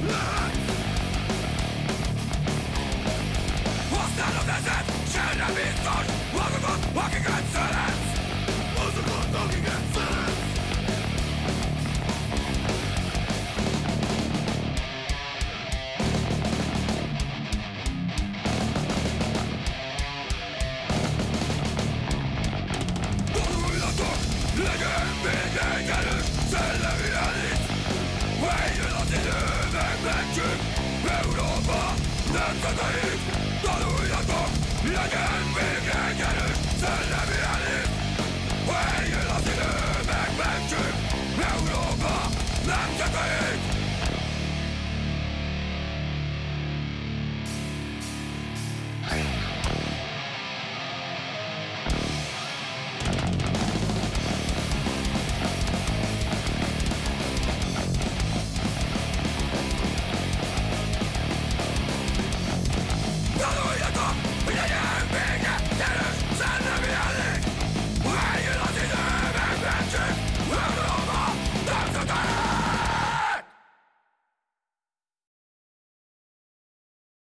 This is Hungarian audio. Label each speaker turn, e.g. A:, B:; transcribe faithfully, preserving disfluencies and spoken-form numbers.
A: lehet. Használod ezet, s erre biztos azokat, akiket szeretsz. Azokat, akiket szeretsz. Tanuljatok, legyen még egy erős szellemi elit. Eljön az idő, megmentjük Európa nemzeteit. Tanuljatok, legyen még egy erős szellemi elit.